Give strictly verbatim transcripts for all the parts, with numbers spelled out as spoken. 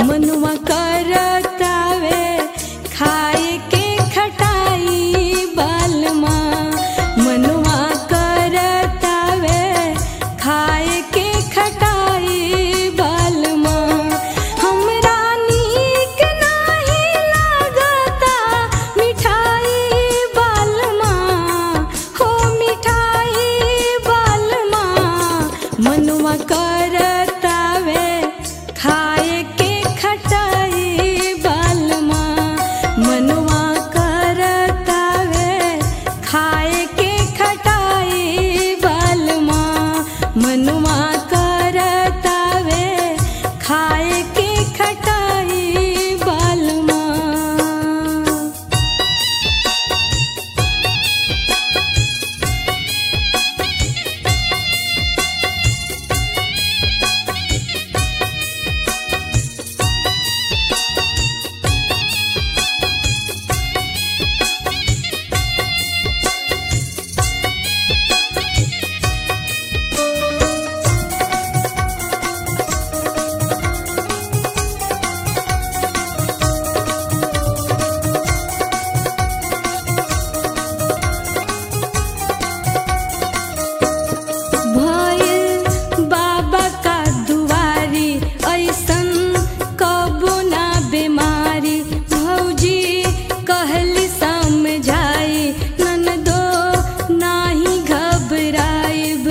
मनुआ करतावे खाए के खटाई बालमा। मनुआ करतावे खाए के खटाई बालमा। हमरा नीक नाही लागता मिठाई बालमा, हो मिठाई बालमा। मनुआ करतावे खाए के खटाई बालमा। मनुआ करतावे खाए के खटाई बालमा। मनुआ करतावे खाए के खटाई बालमा। भइल बाबा का दुआरी ऐसन कबो ना बीमारी। भौजी कहली समझाई ननदो नाही घबराइब।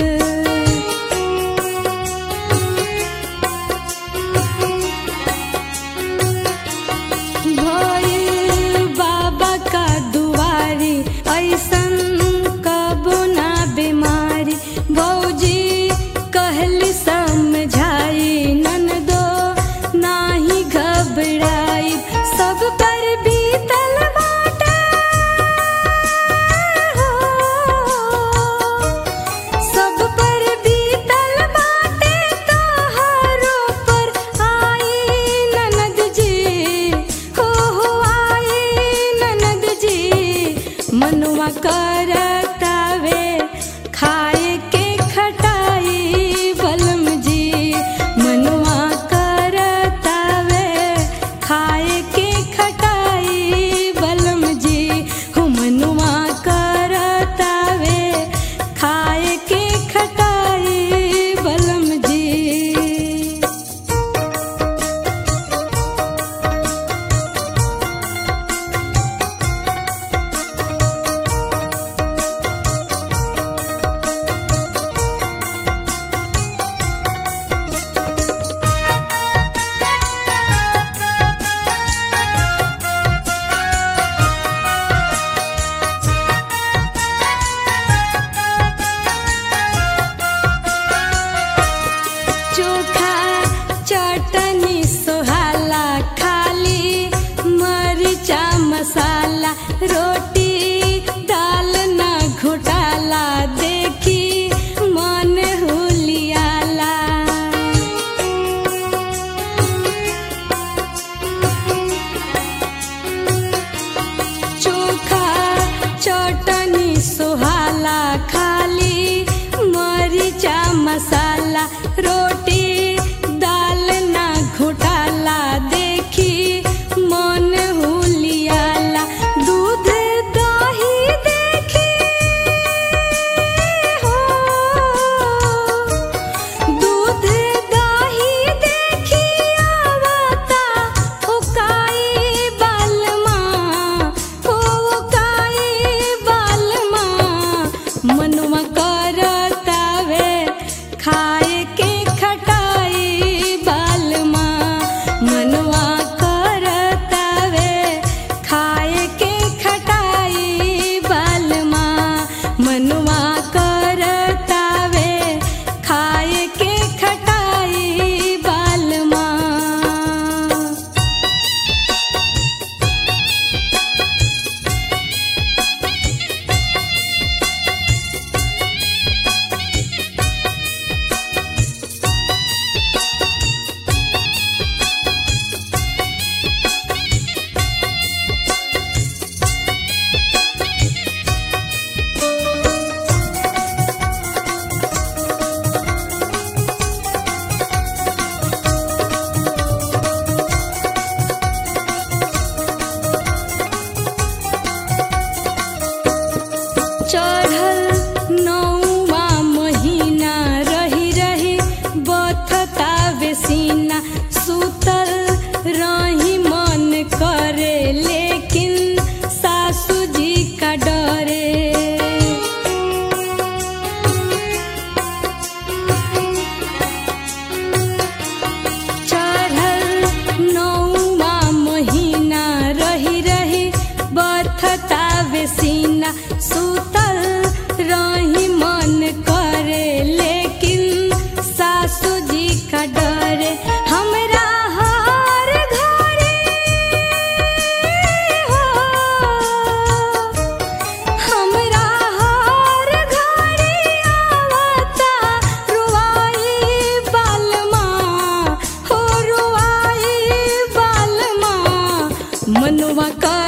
भइल बाबा का दुआरी ऐसन कबो ना बीमारी। भौजी कहली समझाई ननदो नाही घबराई। सब पर बीतल बाटे हो, सब पर बीतल बाटे तोहरो पर आई ननद जी, हो हो आई ननद जी। मनुआ करतावे खाए के खटाई बलम जी। मनुआ करतावे मनुआ का